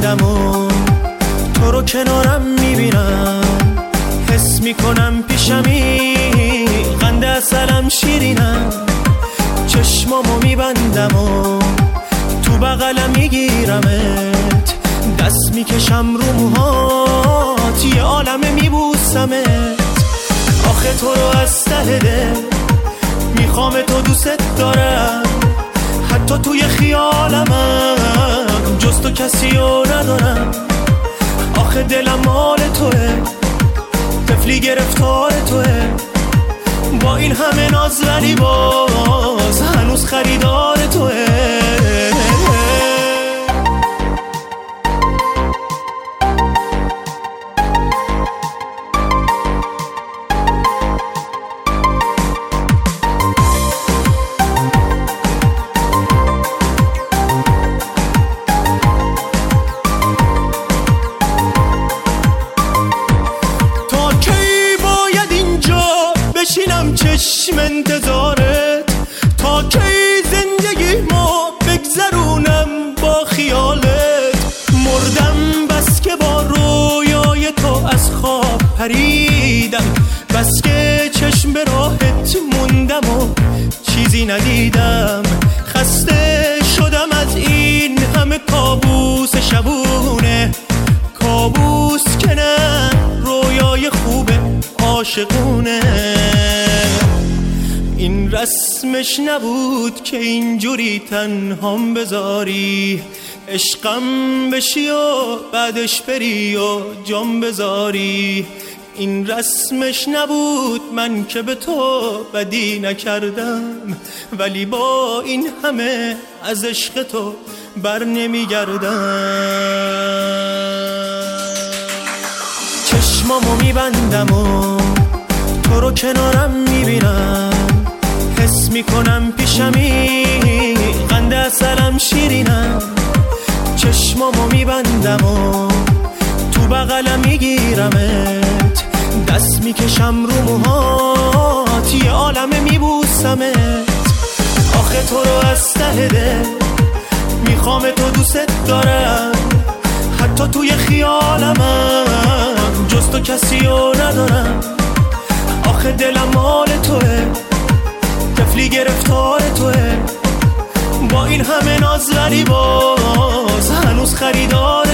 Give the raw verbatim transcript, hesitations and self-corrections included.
میبندم و تو رو کنارم میبینم، حس میکنم پیشمی قند اصلم شیرینم. چشمامو میبندم و تو بغلم میگیرمت، دست میکشم رو موهات یه عالمه میبوسمت. آخه تو رو از ته دل میخوام، تو دوست دارم، حتی توی خیالمم جز تو کسی رو ندارم. آخه دلم مال توه، طفلی گرفتار توه، با این همه ناز ولی باز هنوز خریدار توه. چشم انتظارت تا کی زندگی ما بگذرونم با خیالت. مردم بس که با رویای تو از خواب پریدم، بس که چشم به راحت موندم و چیزی ندیدم. خسته شدم از این همه کابوس شبونه، کابوس که نه رویای خوب عاشقونه. این رسمش نبود که اینجوری تنهام بذاری، عشقم بشی و بعدش بری و جام بذاری. این رسمش نبود من که به تو بدی نکردم، ولی با این همه از عشق تو بر نمیگردم. چشمامو میبندم و تو رو کنارم میبینم، حس میکنم پیشمی قند اصلم شیرینم. چشمامو میبندم و تو بغلم میگیرمت، دست میکشم رو موهات یه عالمه میبوسمت. آخه تو رو از ته دل میخوام، تو دوست دارم، حتی توی خیالمم جز تو کسی رو ندارم. آخه دلم مال توه، طفلی گرفتار توه، با این همه ناز ولی باز هنوز خریدار